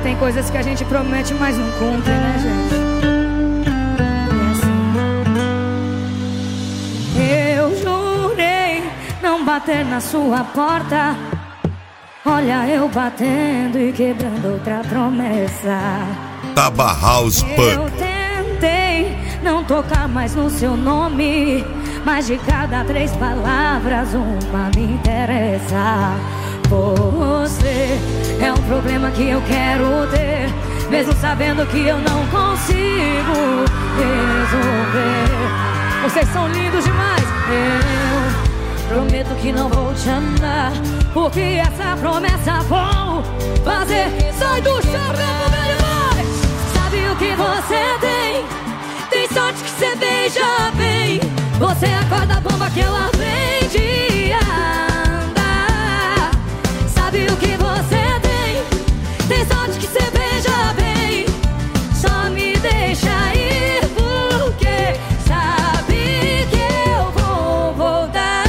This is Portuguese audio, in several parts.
Tem coisas que a gente promete, mas não cumpre, né, gente? Eu jurei não bater na sua porta. Olha eu batendo e quebrando outra promessa. Taba House Pub. Eu tentei não tocar mais no seu nome, mas de cada 3 palavras uma me interessa. Você é um problema que eu quero ter, mesmo sabendo que eu não consigo resolver. Vocês são lindos demais. Eu prometo que não vou te amar, porque essa promessa vou fazer. Sai do chão, meu demais. Sabe o que você tem? Tem sorte que você beija bem. Você acorda a bomba que ela vem de andar. Sabe o que você tem? Tem sorte que você beija bem. Só me deixa ir, porque sabe que eu vou voltar.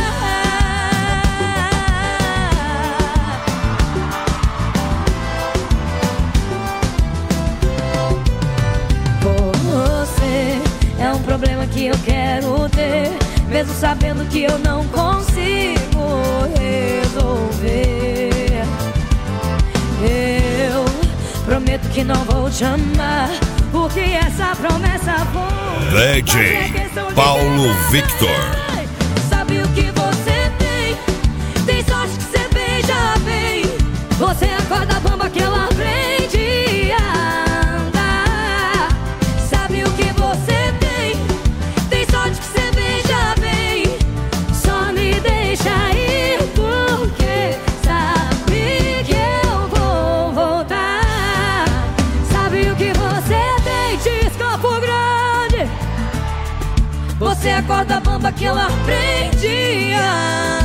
Você é um problema que eu quero ter, mesmo sabendo que eu não consigo resolver. Eu prometo que não vou te amar, porque essa promessa vou DJ Paulo Victor. Sabe o que você tem? Tem sorte que você beija bem. Você acorda a bomba que ela vem de andar. Sabe o que você tem? Tem sorte que você beija bem. Só me deixa ir, porque sabe que eu vou voltar. Sabe o que você tem? Diz Campo Grande. Você acorda a bomba que ela prende.